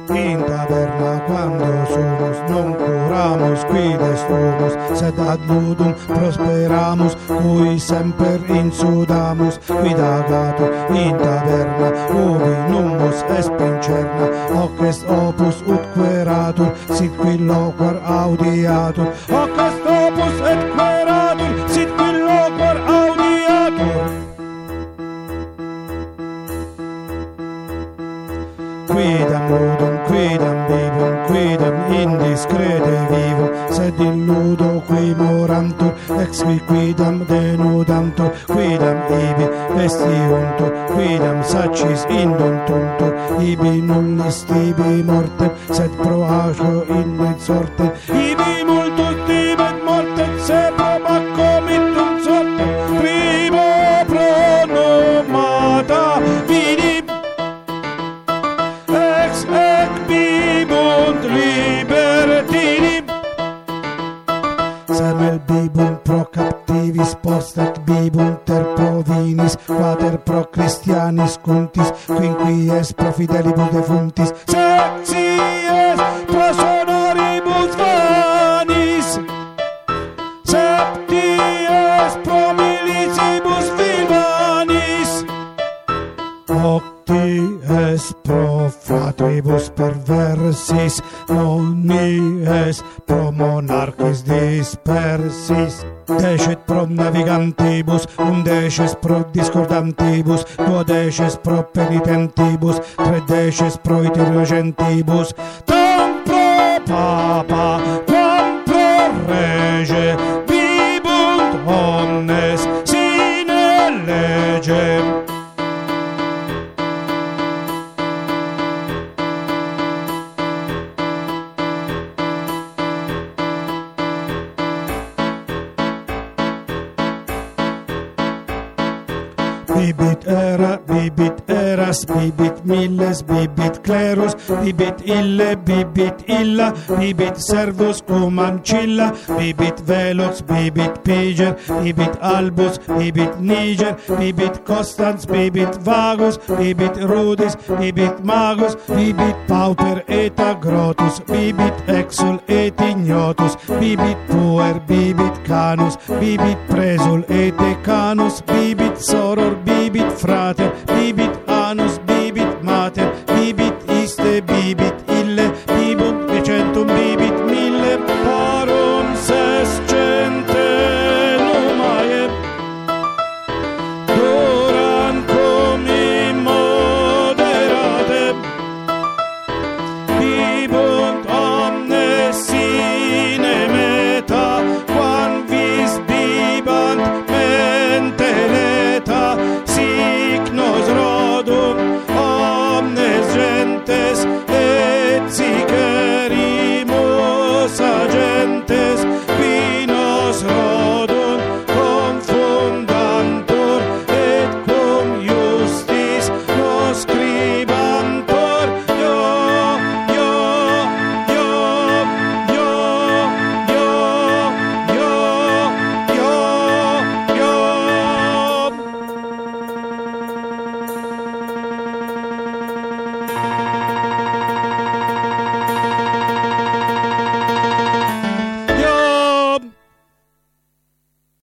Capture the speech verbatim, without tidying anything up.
In taberna quando sumus non curamus quides fumus, sed ad ludum prosperamus, cui semper insudamus, quid agatur in taberna, ubi numus espincerna, hoc est opus ut queratur, sit qui loquar audiatur, hoc est opus et queratur, sit qui loquar audiatur. Quidam ludum, quidam vivum, quidam indiscrete vivum, sed in ludo qui morantur, ex qui quidam denudantur, quidam ibi vestiuntur, quidam sacis induntuntur, ibi nullis tibi mortem, sed pro agio init sortem, ibi multus tibet mortem, se pro Bacco mittum sortem, primo pro nomata vidi. Ec bibunt libertini, semel bibunt pro captivis, post ec bibunt ter pro vinis, quater pro Christianis cuntis, quinqui es pro fidelibus defuntis, sexi es pro sonoribus vanis, septi es pro milicibus vivanis, octi es pro fratribus perversis, noni es pro monarchis dispersis, decet pro navigantibus, undecestes pro discordantibus, duodecestes pro penitentibus, tredecestes pro itinergentibus, tam pro papa, quam pro rege, vibunt omnes sine legem. Bibit era, bibit eras, bibit milles, bibit clerus, bibit ille, bibit illa, bibit servus cum ancilla, bibit velox, bibit piger, bibit albus, bibit niger, bibit constans, bibit vagus, bibit rudis, bibit magus, bibit pauper et agrotus, bibit exul et ignotus, bibit puer, bibit canus, bibit presul et decanus, bibit soror, bibit frater,